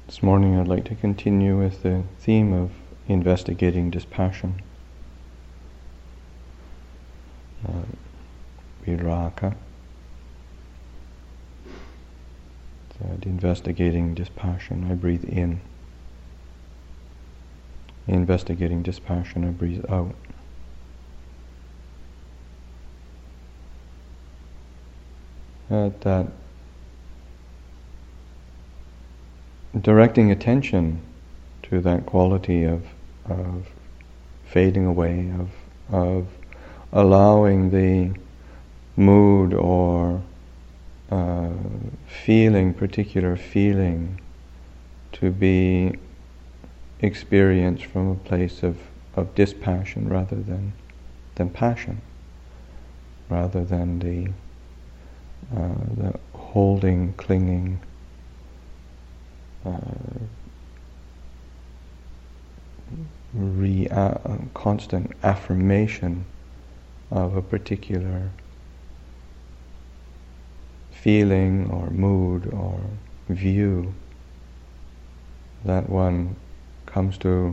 This morning I'd like to continue with the theme of investigating dispassion, viraka. Investigating dispassion, I breathe in. Investigating dispassion, I breathe out. That directing attention to that quality of fading away, of allowing the mood or particular feeling to be experienced from a place of dispassion rather than passion, rather than the holding, clinging, constant affirmation of a particular feeling or mood or view that one comes to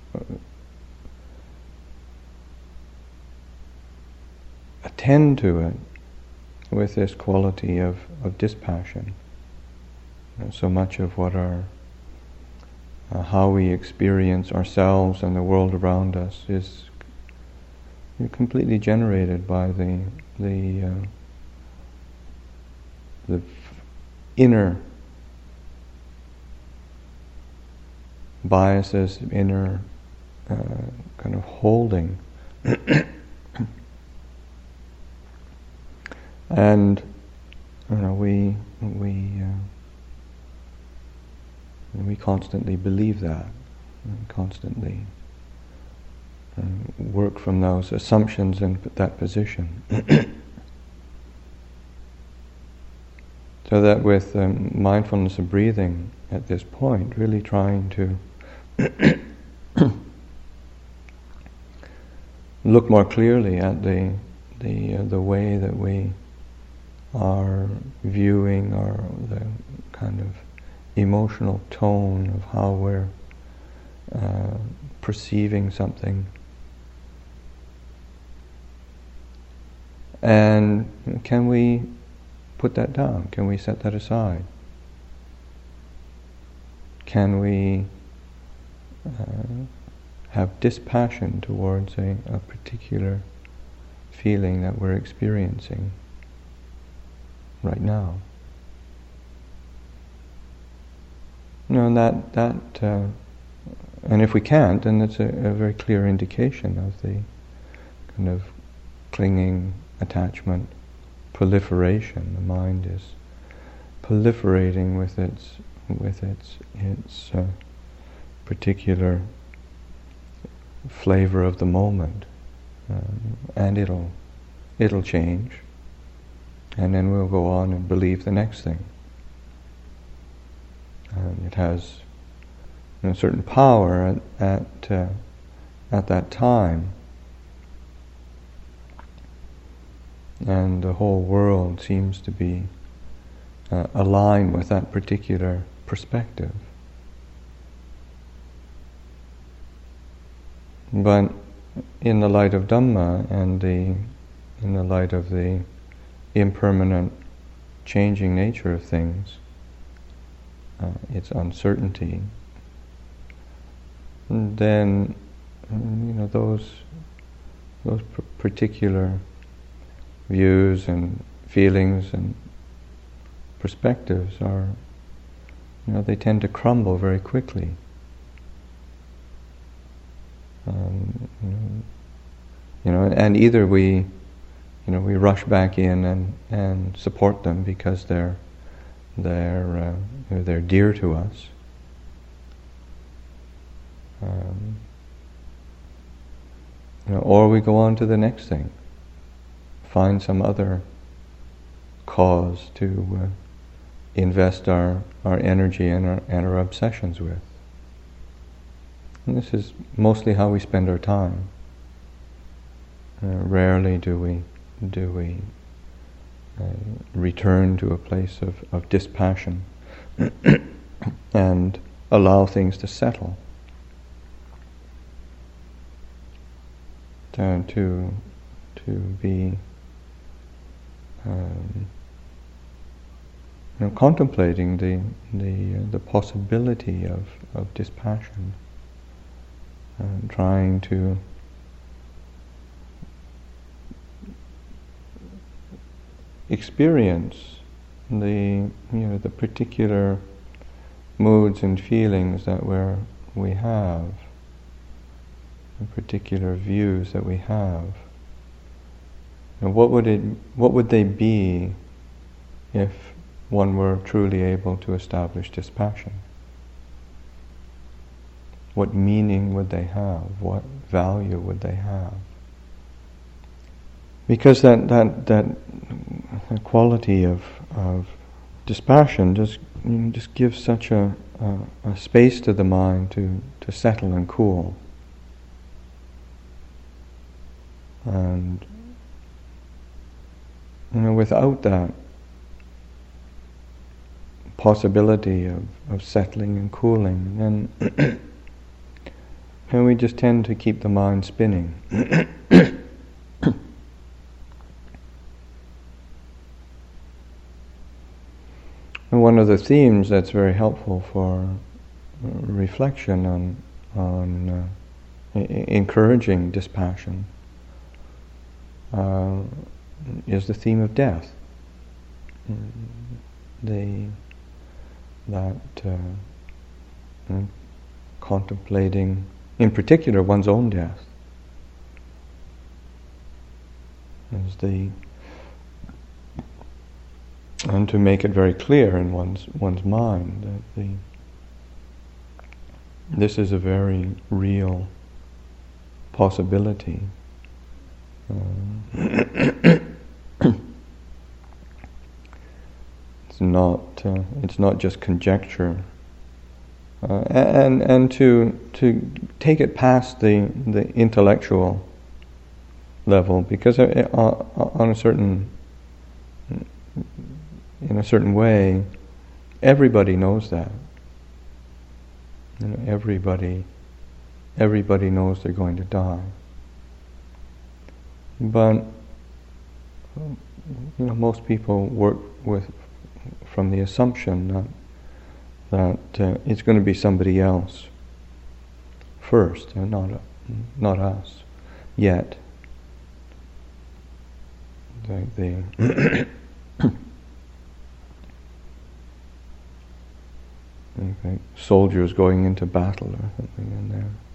attend to it with this quality of dispassion. So much of what how we experience ourselves and the world around us is completely generated by the inner biases, inner kind of holding. And we constantly believe that, and constantly work from those assumptions and that position. So that with mindfulness of breathing at this point, really trying to look more clearly at the way that we are viewing, or the kind of emotional tone of how we're perceiving something. And can we put that down? Can we set that aside? Can we have dispassion towards a particular feeling that we're experiencing right now? And if we can't, then it's a very clear indication of the kind of clinging, attachment, proliferation. The mind is proliferating with its particular flavor of the moment, and it'll change, and then we'll go on and believe the next thing. It has a certain power at that time, and the whole world seems to be aligned with that particular perspective. But in the light of Dhamma and in the light of the impermanent, changing nature of things, its uncertainty, then those particular views and feelings and perspectives are, they tend to crumble very quickly. And either we rush back in and support them because they're dear to us, or we go on to the next thing, find some other cause to invest our energy and our obsessions with. And this is mostly how we spend our time. Rarely do we return to a place of dispassion and allow things to settle, to be contemplating the possibility of dispassion, and trying to experience the particular moods and feelings that we have, the particular views that we have. And what would they be if one were truly able to establish dispassion? What meaning would they have? What value would they have? Because that quality of dispassion just gives such a space to the mind to settle and cool. And without that possibility of settling and cooling, then and we just tend to keep the mind spinning. And one of the themes that's very helpful for reflection on encouraging dispassion is the theme of death. Contemplating, in particular, one's own death, and to make it very clear in one's mind that this is a very real possibility. It's not just conjecture, and to take it past the intellectual level, because on a certain in a certain way, everybody knows that. Everybody knows they're going to die. But most people work from the assumption that it's going to be somebody else first, and not us yet. Soldiers going into battle or something in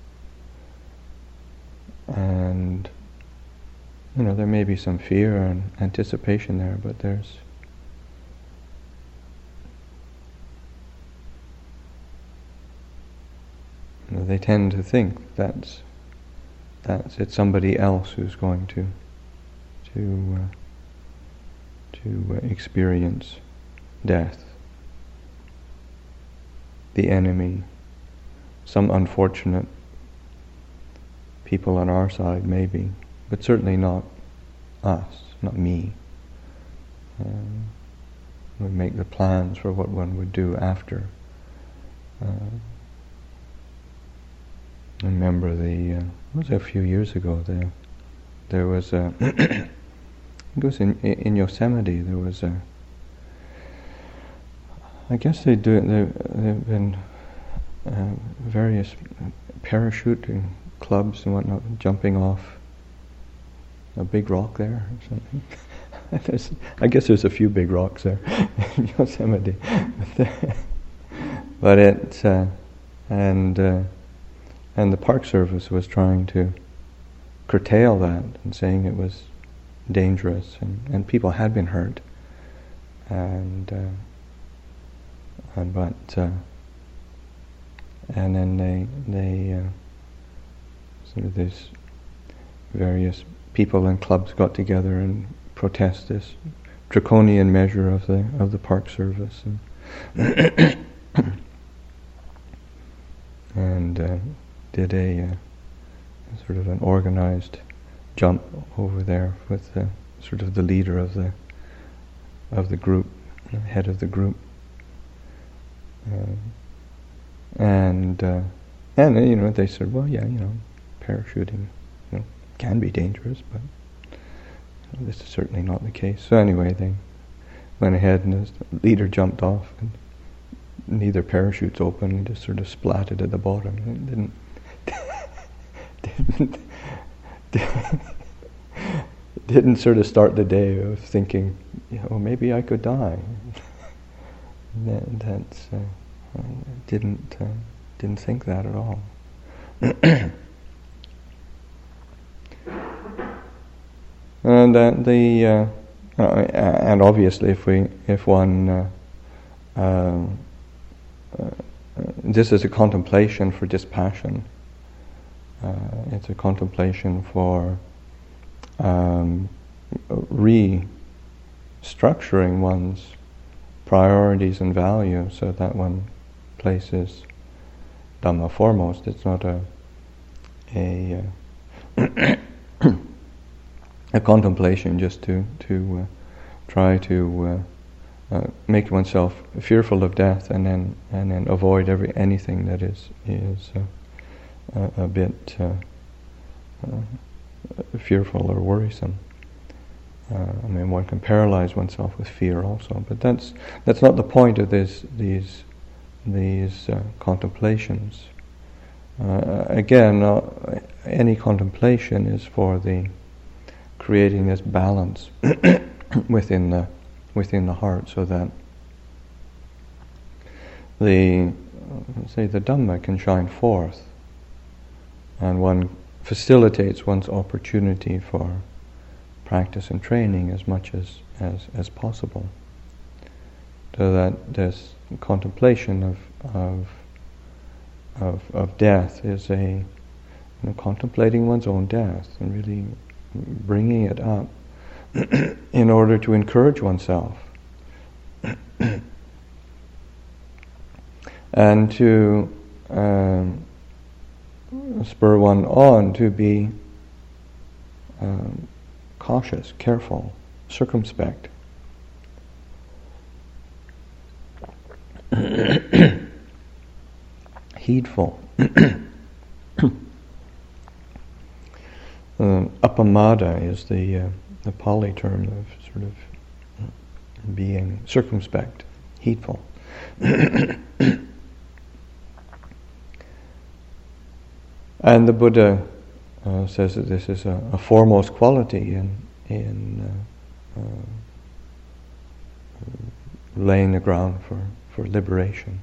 there, and there may be some fear and anticipation there, but they tend to think that's it's somebody else who's going to experience death. The enemy, some unfortunate people on our side maybe, but certainly not us, not me. We make the plans for what one would do after. I remember it was a few years ago, there was it was in Yosemite, there was I guess they've been various parachuting clubs and whatnot, jumping off a big rock there or something. I guess there's a few big rocks there in Yosemite. But and the Park Service was trying to curtail that and saying it was dangerous, and people had been hurt, and then they sort of these various people and clubs got together and protest this draconian measure of the Park Service, and did a sort of an organized jump over there with sort of the leader of the group, the head of the group. and they said, well, yeah, parachuting, can be dangerous, but this is certainly not the case. So anyway, they went ahead, and the leader jumped off, and neither parachute's open, and just sort of splatted at the bottom. It didn't sort of start the day of thinking, maybe I could die. Didn't think that at all. And and obviously, if one this is a contemplation for dispassion. It's a contemplation for restructuring one's priorities and values so that one places Dhamma foremost. It's not a contemplation just to try to make oneself fearful of death and then avoid anything that is a bit fearful or worrisome. One can paralyze oneself with fear also, but that's not the point of these contemplations. Again, any contemplation is for the creating this balance within the heart, so that the Dhamma can shine forth, and one facilitates one's opportunity for practice and training as much as possible, so that this contemplation of death is contemplating one's own death and really bringing it up in order to encourage oneself and to spur one on to be cautious, careful, circumspect. Heedful. Appamada is the Pali term of sort of being circumspect, heedful. And the Buddha says that this is a foremost quality in laying the ground for liberation.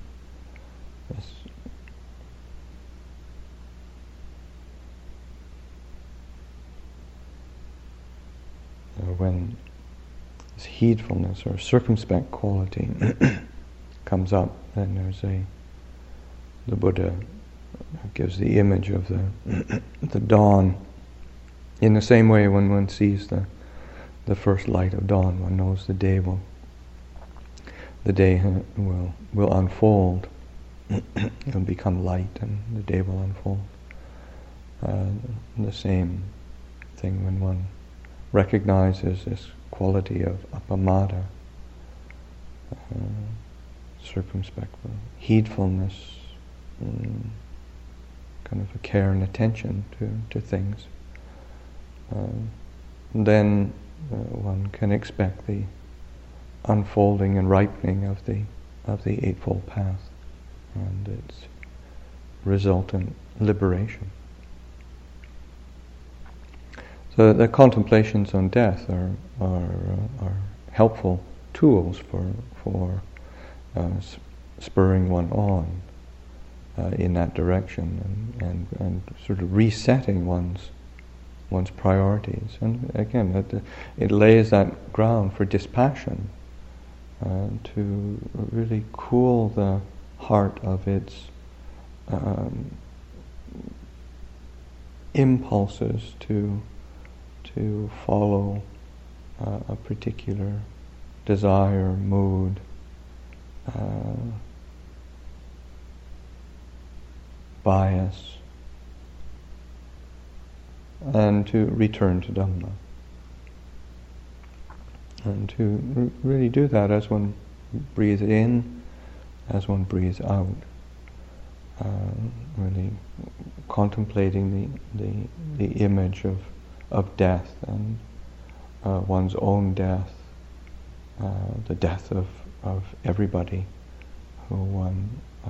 When this heedfulness or circumspect quality comes up, then the Buddha gives the image of the dawn. In the same way, when one sees the first light of dawn, one knows the day will unfold. It'll become light, and the day will unfold. The same thing when one recognizes this quality of appamada, circumspect, heedfulness, kind of a care and attention to things, then one can expect the unfolding and ripening of the Eightfold Path and its resultant liberation. So the contemplations on death are helpful tools for spurring one on in that direction and sort of resetting one's priorities. And again, it lays that ground for dispassion to really cool the heart of its impulses to follow a particular desire, mood, bias, and to return to Dhamma. And to really do that as one breathes in, as one breathes out. really contemplating the image of death and one's own death, the death of everybody who one.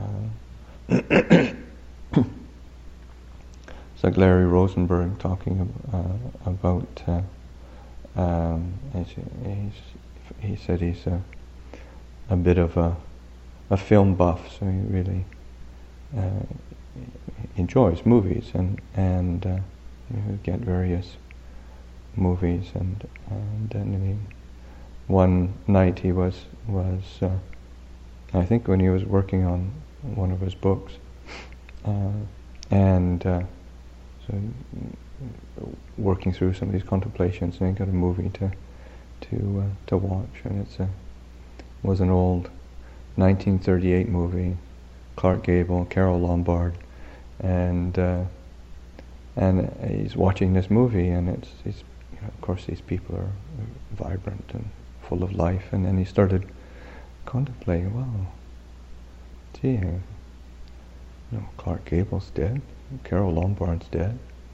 It's like Larry Rosenberg talking about. He said he's a bit of a film buff, so he really enjoys movies and get various movies and then one night he was I think when he was working on one of his books so working through some of these contemplations, and he got a movie to watch, and was an old 1938 movie, Clark Gable, Carole Lombard, and he's watching this movie, and it's of course these people are vibrant and full of life, and then he started contemplating, wow, gee, Clark Gable's dead, Carole Lombard's dead,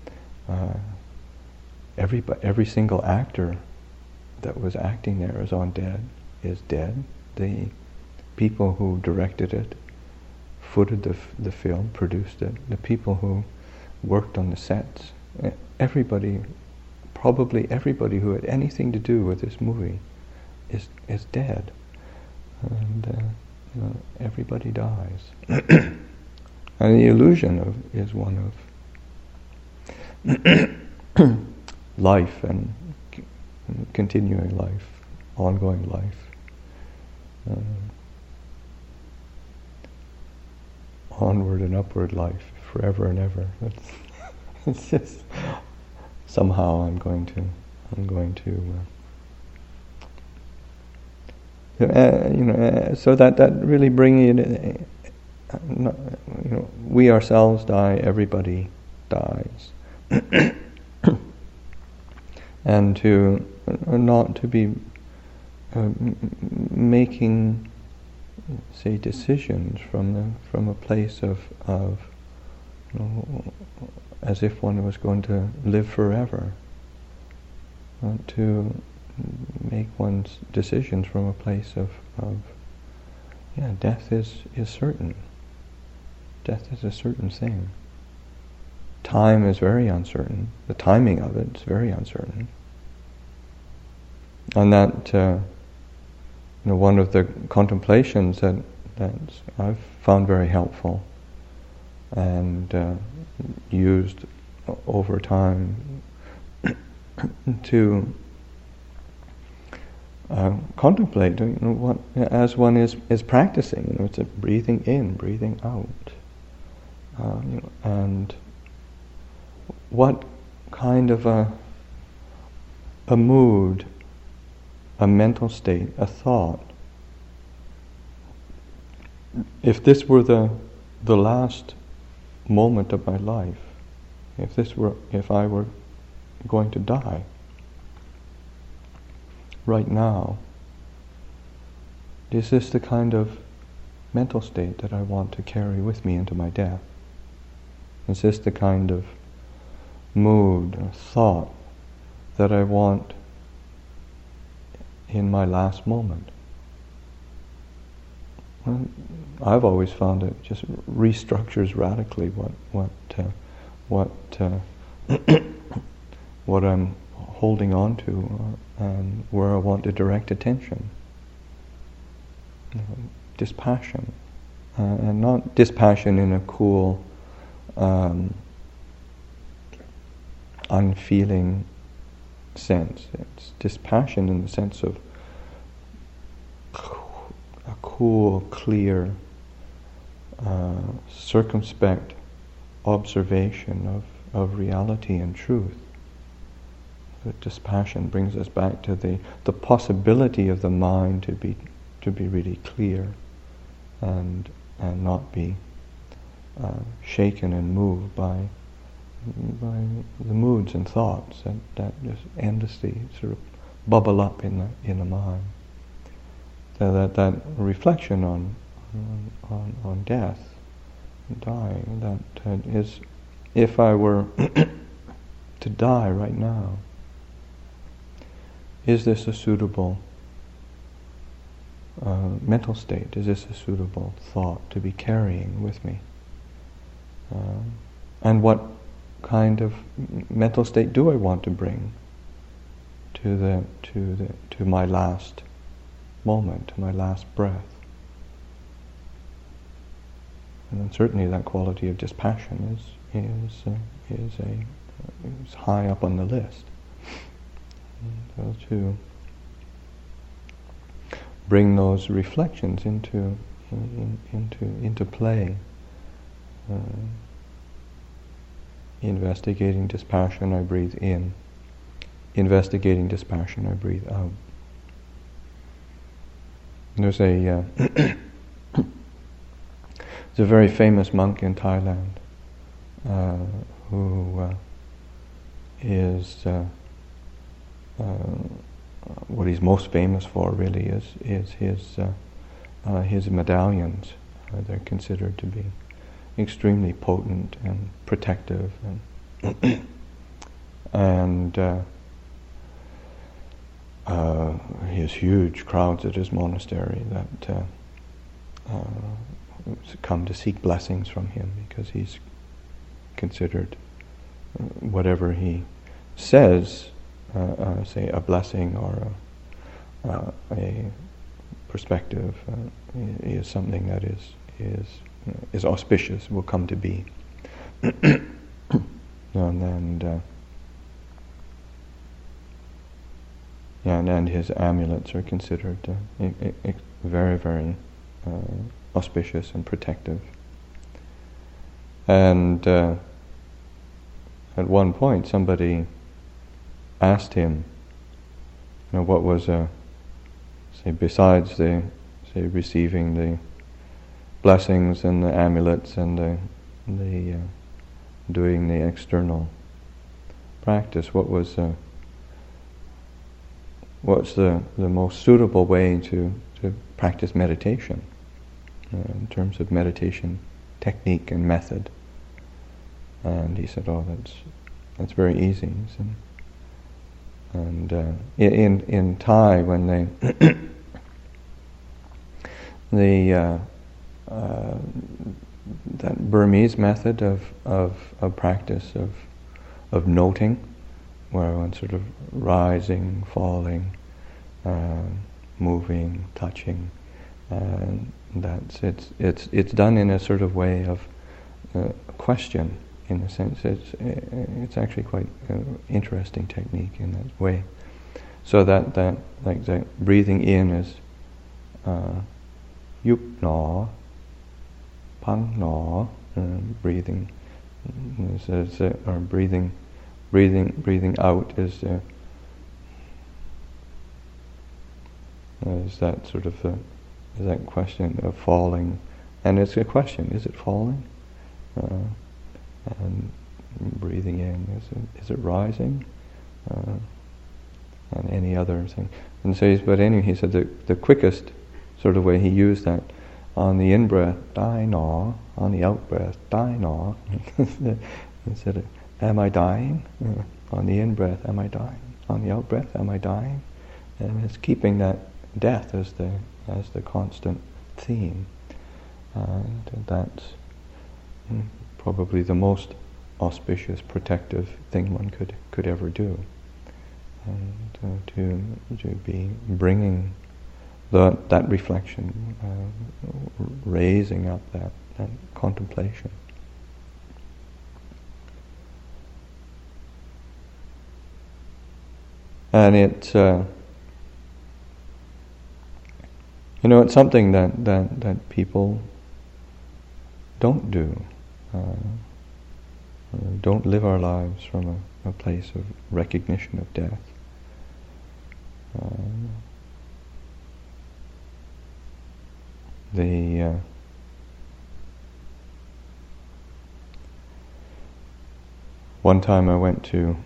every single actor that was acting there is dead. The people who directed it, footed the film, produced it, the people who worked on the sets, probably everybody who had anything to do with this movie is dead, and everybody dies. And the illusion is one of life and continuing life, ongoing life, onward and upward life, forever and ever. It's just somehow I'm going to so that really bringing it. We ourselves die, everybody dies. And not to be making, say, decisions from a place of as if one was going to live forever. To make one's decisions from a place of death is certain. Death is a certain thing. Time is very uncertain. The timing of it is very uncertain. And that, one of the contemplations that I've found very helpful and used over time to contemplate, what as one is practicing. It's a breathing in, breathing out. And what kind of a mood, a mental state, a thought, if this were the last moment of my life, if I were going to die right now, is this the kind of mental state that I want to carry with me into my death? Is this the kind of mood or thought that I want in my last moment? Well, I've always found it just restructures radically what I'm holding on to and where I want to direct attention. Dispassion, and not dispassion in a cool, unfeeling sense. It's dispassion in the sense of a cool, clear, circumspect observation of reality and truth. The dispassion brings us back to the possibility of the mind to be really clear and not be shaken and moved by the moods and thoughts that just endlessly sort of bubble up in the mind. So that reflection on death dying. That is, if I were to die right now, is this a suitable mental state? Is this a suitable thought to be carrying with me? And what kind of mental state do I want to bring to my last moment, to my last breath? And then certainly that quality of dispassion is high up on the list. So to bring those reflections into play. Investigating dispassion, I breathe in. Investigating dispassion, I breathe out. There's a very famous monk in Thailand who is what he's most famous for really is his medallions. They're considered to be extremely potent and protective, and he has huge crowds at his monastery that come to seek blessings from him, because he's considered whatever he says, say a blessing or a perspective, is something that is auspicious, will come to be. And his amulets are considered very, very auspicious and protective. And at one point, somebody asked him, what was besides receiving the blessings and the amulets and the doing the external practice, what's the most suitable way to practice meditation in terms of meditation technique and method? And he said, that's very easy. And in Thai, when that Burmese method of practice of noting, where one sort of rising, falling, moving, touching, and it's done in a sort of way of question. In a sense, it's actually quite interesting technique in that way. So that like the breathing in is yup no, pang no, breathing, or breathing out is that sort of is that question of falling, and it's a question: is it falling? And breathing in, is it rising? And any other thing. And so, but anyway, he said the quickest sort of way he used that, on the in-breath, die na, on the out-breath, die na. He said, am I dying? On the in-breath, am I dying? On the out-breath, am I dying? And it's keeping that death as the constant theme. And that's probably the most auspicious, protective thing one could ever do, and to be bringing that reflection, raising up that contemplation. And it's it's something that people don't do. Don't live our lives from a place of recognition of death. One time I went to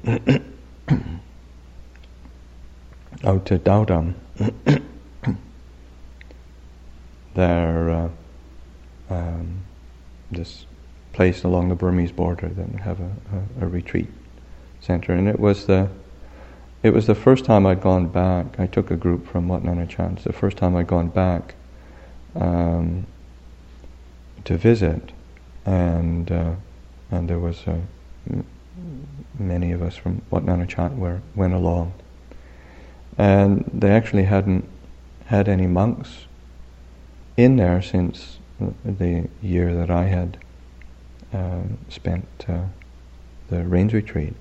out to Dowdam. There this place along the Burmese border that would have a retreat center, and it was the first time I'd gone back. I took a group from Wat Nanachan. It's the first time I'd gone back to visit, and there was many of us from Wat Nanachan went along, and they actually hadn't had any monks in there since the year that I had spent the rains retreat.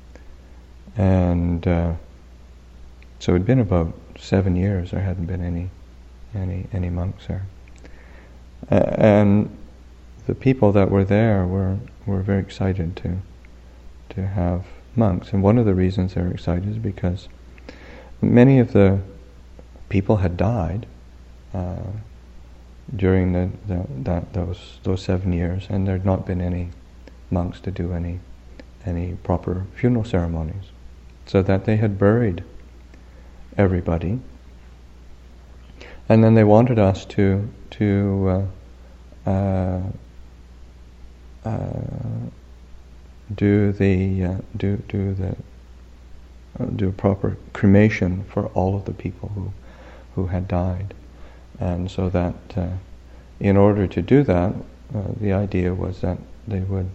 And so it'd been about 7 years there hadn't been any monks there. And the people that were there were very excited to have monks. And one of the reasons they were excited is because many of the people had died during those 7 years, and there'd not been any monks to do any proper funeral ceremonies, so that they had buried everybody, and then they wanted us to do a proper cremation for all of the people who had died. And so that in order to do that, the idea was that they would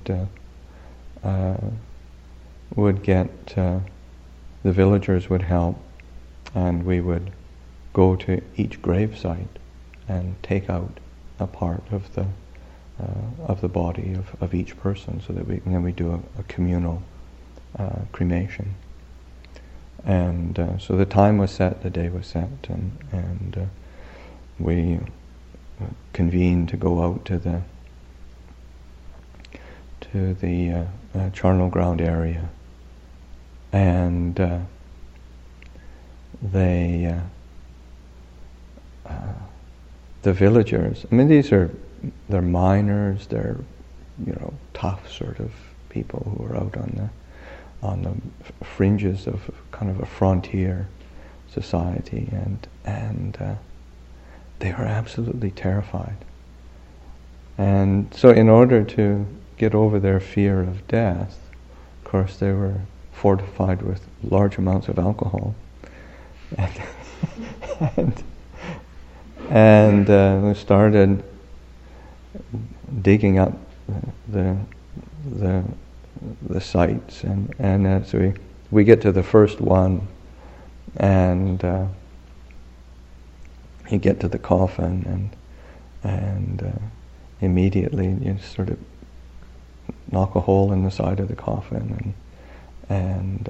get the villagers would help, and we would go to each grave site and take out a part of the body of each person, so that then we do a communal cremation. And so the time was set, the day was set, and we convened to go out to the charnel ground area, and the villagers, I mean, they're miners, they're tough sort of people who are out on the fringes of kind of a frontier society, and they were absolutely terrified. And so in order to get over their fear of death, of course they were fortified with large amounts of alcohol, and we started digging up the sites, and as we get to the first one, and you get to the coffin, and immediately you sort of knock a hole in the side of the coffin, and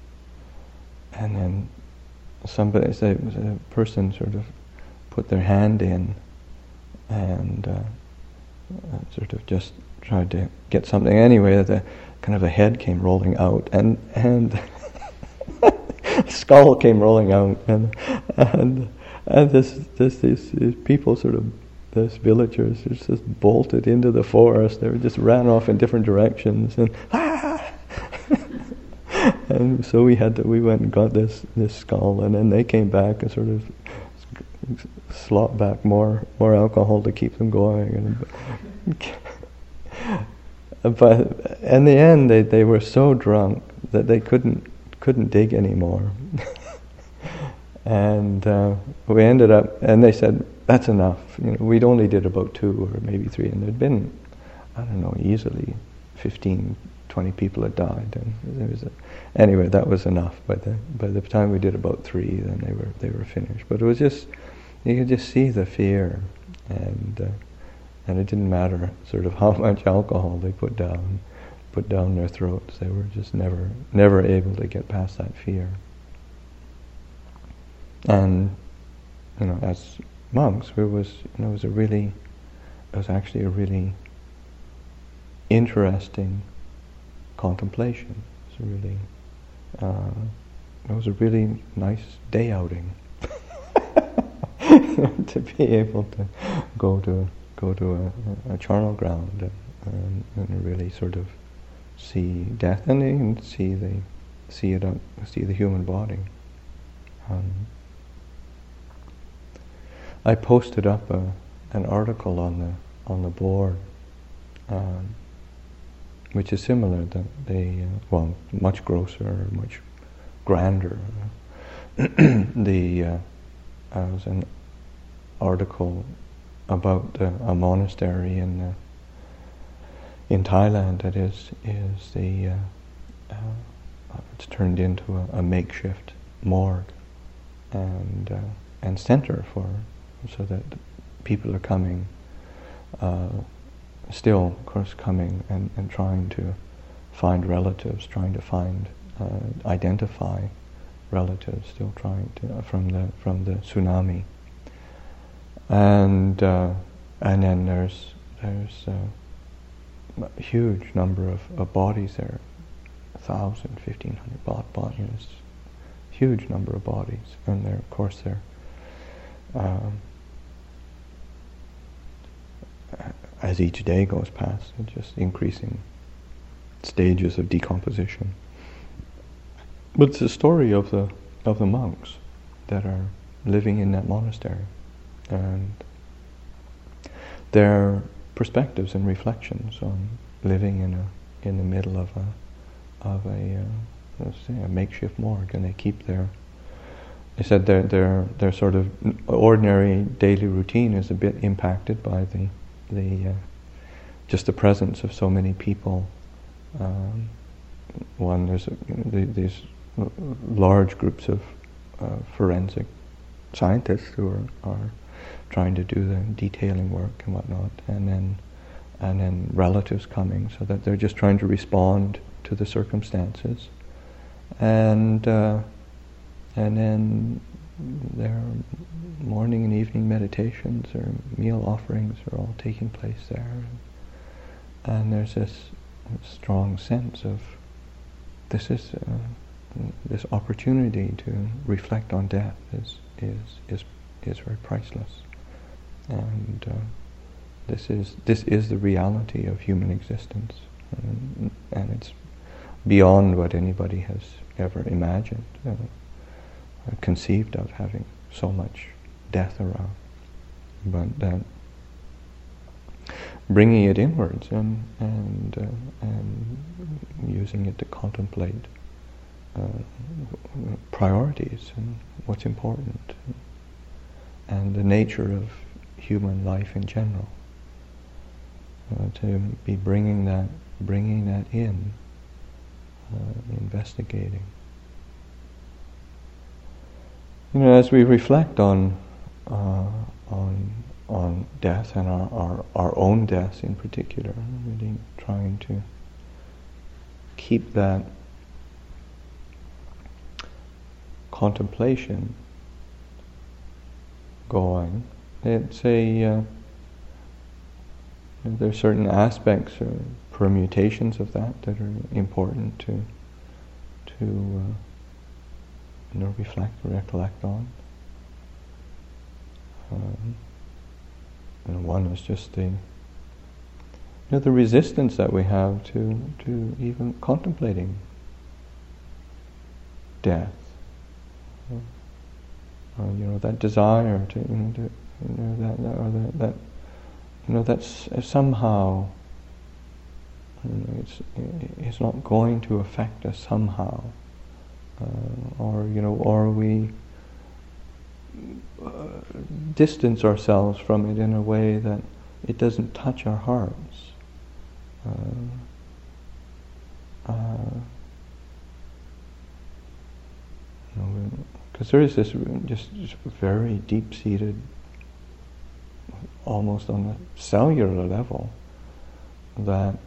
then a person sort of put their hand in and sort of just tried to get something. Anyway, the kind of a head came rolling out, and skull came rolling out, and these people sort of, these villagers just bolted into the forest. They just ran off in different directions, and and so we went and got this skull, and then they came back and sort of slopped back more alcohol to keep them going, but in the end they were so drunk that they couldn't dig anymore. And we ended up, and they said, that's enough. We'd only did about 2 or maybe 3, and there'd been, I don't know, easily 15, 20 people had died, and there was anyway, that was enough. By the time we did about 3, then they were finished. But it was just, you could just see the fear, and it didn't matter sort of how much alcohol they put down their throats. They were just never able to get past that fear. And as monks, it was actually a really interesting contemplation. It was a really nice day outing to be able to go to a charnel ground and really sort of see death, and even see the human body. I posted up an article on the board which is similar. Much grosser, much grander. There was an article about a monastery in Thailand that is it's turned into a makeshift morgue and center so that people are coming, still of course coming and trying to find relatives, trying to identify relatives, still trying to from the tsunami, and then there's a huge number of bodies there, 1,000, 1,500 bodies, huge number of bodies, and they're of course as each day goes past, it's just increasing stages of decomposition. But it's the story of the monks that are living in that monastery, and their perspectives and reflections on living in the middle of a makeshift morgue, and they keep their. They said their sort of ordinary daily routine is a bit impacted by the just the presence of so many people. There's these large groups of forensic scientists who are trying to do the detailing work and whatnot, and then relatives coming, so that they're just trying to respond to the circumstances, and then their morning and evening meditations or meal offerings are all taking place there, and there's this strong sense of this opportunity to reflect on death is very priceless, and this is the reality of human existence, and it's beyond what anybody has ever imagined, conceived of, having so much death around. But bringing it inwards and using it to contemplate priorities and what's important and the nature of human life in general, to be bringing that in, investigating. As we reflect on death and our own deaths in particular, really trying to keep that contemplation going. It's there's certain aspects or permutations of that are important to reflect or recollect on. One is just the resistance that we have to even contemplating death. That desire that's somehow, it's not going to affect us somehow, or we distance ourselves from it in a way that it doesn't touch our hearts. Because there is this just very deep-seated, almost on a cellular level, that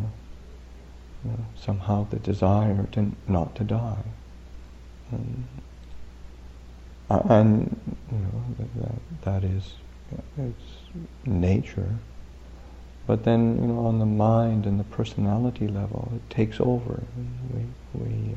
somehow the desire not to die, and that is it's nature. But then on the mind and the personality level, it takes over. We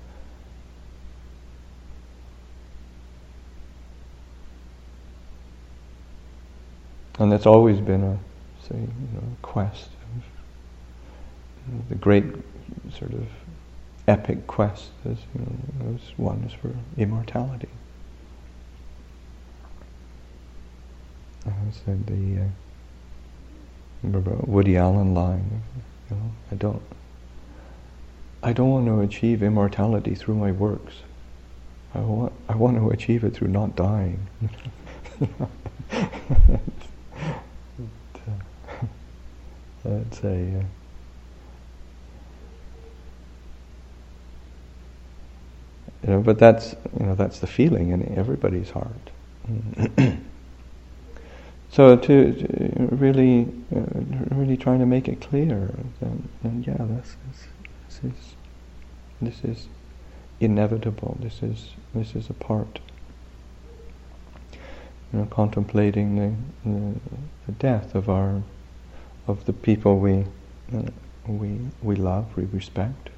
and that's always been a quest of the great sort of epic quest. One is for immortality. I said remember a Woody Allen line, I don't want to achieve immortality through my works. I want to achieve it through not dying. It's but that's the feeling in everybody's heart. So to really trying to make it clear that this is inevitable. This is a part. Contemplating the death of the people we love, we respect.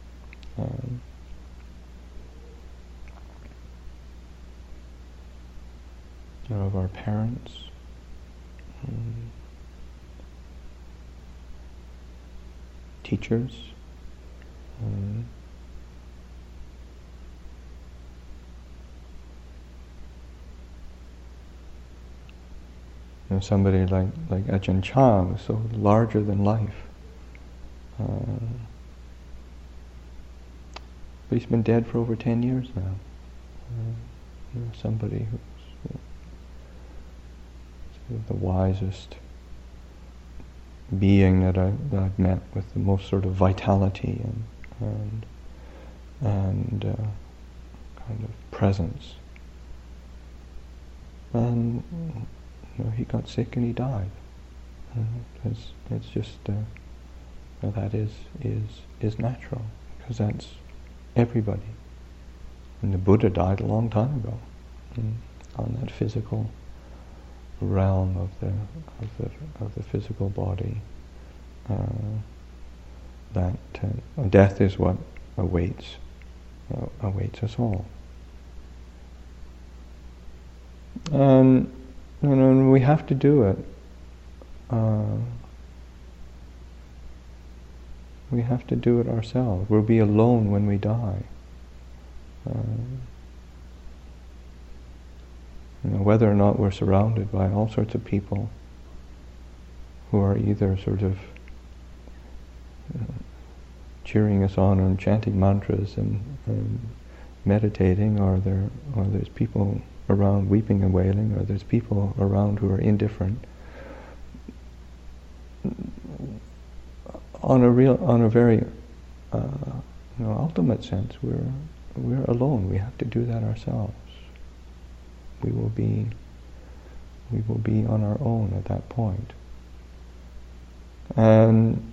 Of our parents. Teachers. Somebody like Ajahn Chah, so larger than life. But he's been dead for over 10 years now. Somebody who's the wisest being that I've met, with the most sort of vitality and kind of presence. And he got sick and he died. It's just that is natural, because that's everybody. And the Buddha died a long time ago, on that physical realm of the physical body. That death is what awaits us all. And we have to do it. We have to do it ourselves. We'll be alone when we die. Whether or not we're surrounded by all sorts of people who are either sort of cheering us on and chanting mantras and meditating, or there's people around weeping and wailing, or there's people around who are indifferent. On a very ultimate sense, we're alone. We have to do that ourselves. We will be on our own at that point. And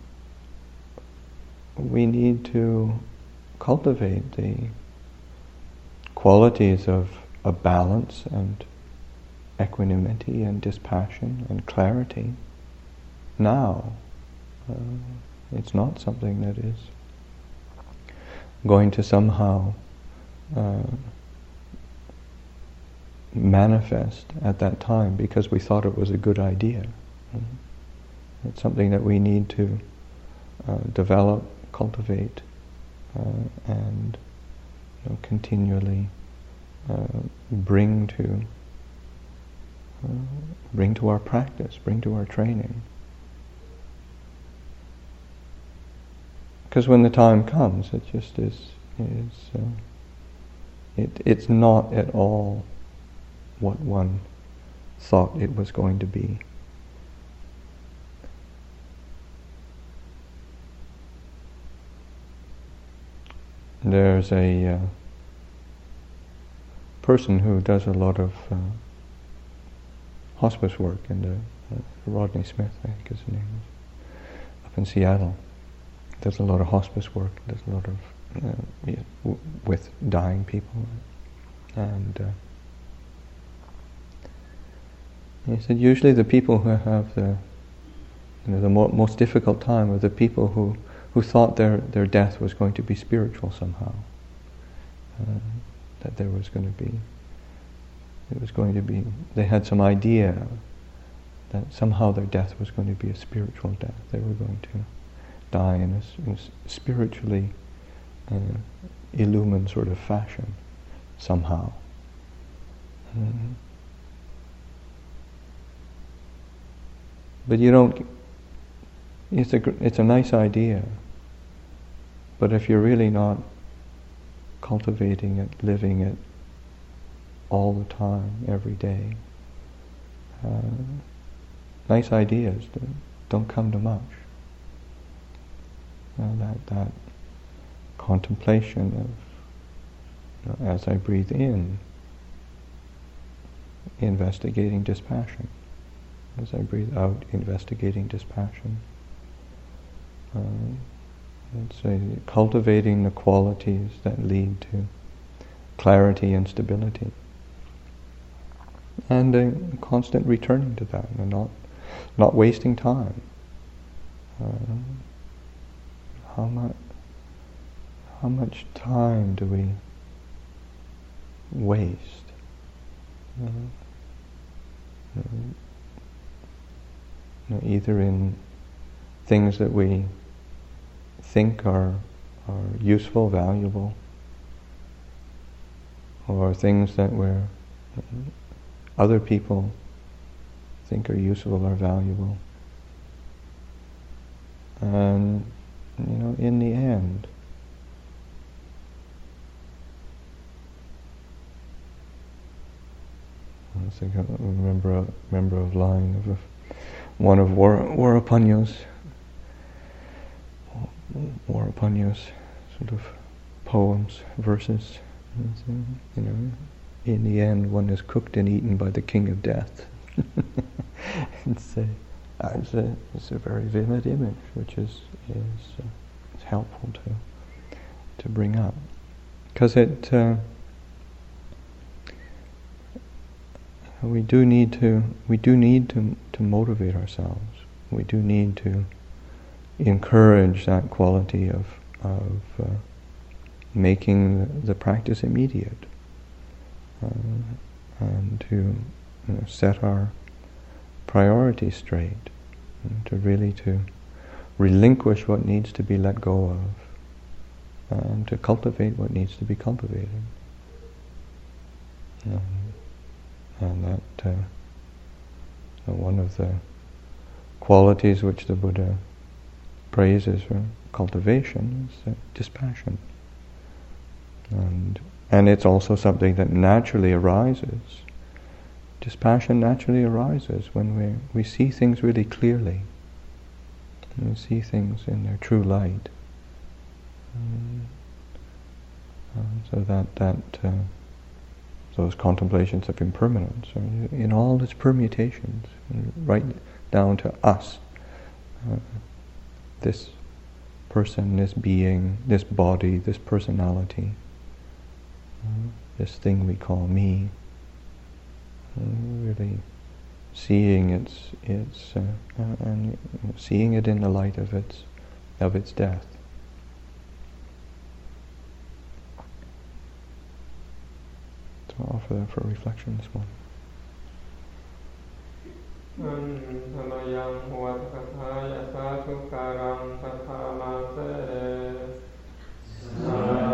we need to cultivate the qualities of balance and equanimity and dispassion and clarity now. It's not something that is going to somehow manifest at that time because we thought it was a good idea. It's something that we need to develop, cultivate, and continually bring to our practice, bring to our training. Because when the time comes, it just it's not at all what one thought it was going to be. There's a person who does a lot of hospice work, and Rodney Smith, I think his name is, up in Seattle. Does a lot of hospice work, does a lot of with dying people, and he said usually the people who have the most difficult time are the people who thought their death was going to be spiritual somehow, that there was going to be they had some idea that somehow their death was going to be a spiritual death. They were going to die in a spiritually illumined sort of fashion somehow. But you don't. It's a nice idea. But if you're really not cultivating it, living it all the time, every day, nice ideas don't come to much. That contemplation of, as I breathe in, investigating dispassion. As I breathe out, investigating dispassion. Let's say cultivating the qualities that lead to clarity and stability. And a constant returning to that, and not wasting time. How much time do we waste? Either in things that we think are useful, valuable, or things that other people think are useful or valuable. And, in the end, I remember a line of one of Warapanya's sort of poems, verses. In the end, one is cooked and eaten by the king of death. It's a very vivid image, which is helpful to bring up, because we do need to motivate ourselves. We do need to encourage that quality of making the practice immediate, and to set our priorities straight, and to relinquish what needs to be let go of, and to cultivate what needs to be cultivated. And that one of the qualities which the Buddha praises for cultivation is dispassion. And it's also something that naturally arises. Dispassion naturally arises when we see things really clearly. And we see things in their true light. So that those contemplations of impermanence are in all its permutations, right down to us. This person, this being, this body, this personality, this thing we call me, really seeing its and seeing it in the light of its death. So I'll offer that for reflection this morning. Yang